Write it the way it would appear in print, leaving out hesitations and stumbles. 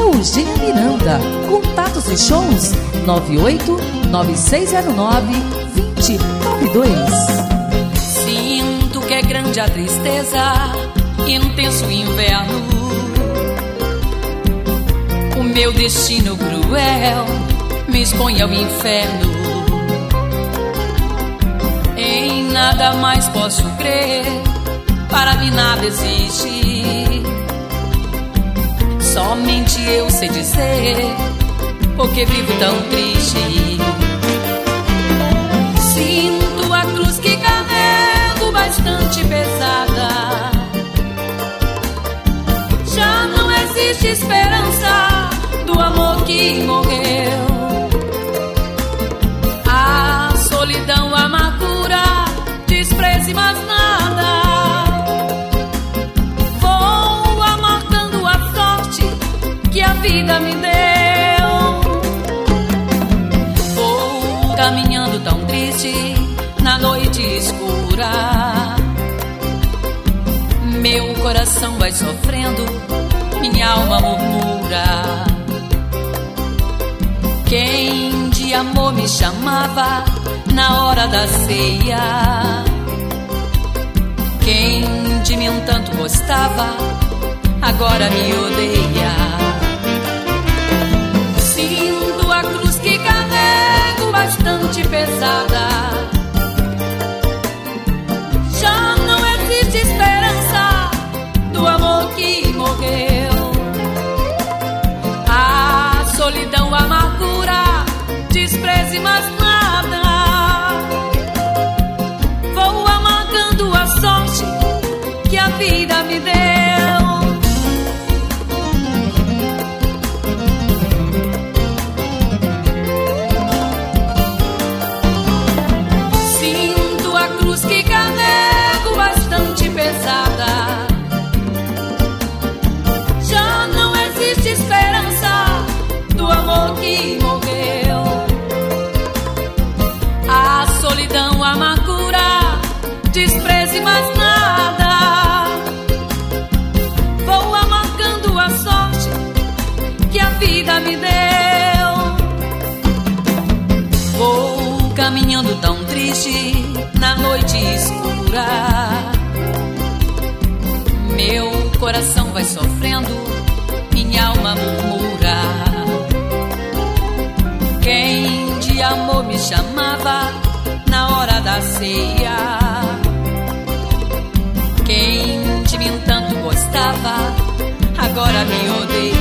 Eugênia Miranda. Contatos e shows 98-9609-2092. Sinto que é grande a tristeza, intenso inverno. O meu destino cruel me expõe ao inferno. Em nada mais posso crer, para mim nada existe. Somente eu sei dizer porque vivo tão triste. Sinto a cruz que carrego bastante pesada. Já não existe esperança do amor que morreu. A solidão, a amargura, despreze mais nada. Vou amargando a sorte que a vida me deu. Vou caminhando tão triste na noite escura. Meu coração vai sofrendo, minha alma murmura. Quem de amor me chamava na hora da ceia, quem de mim tanto gostava, agora me odeia. Sinto a cruz que carrego bastante pesada. Já não existe esperança do amor que morreu. A solidão, a amargura, despreze mais nada. Vou amargando a sorte que a vida me deu. Sinto a cruz que carrego bastante pesada. Já não existe esperança do amor que morreu. A solidão, a amargura, despreze mais nada. Vou amargando a sorte que a vida me deu. Vou caminhando tão triste na noite escura. Meu coração vai sofrendo, minha alma murmura. Quem de amor me chamava na hora da ceia, quem de mim tanto gostava, agora me odeia.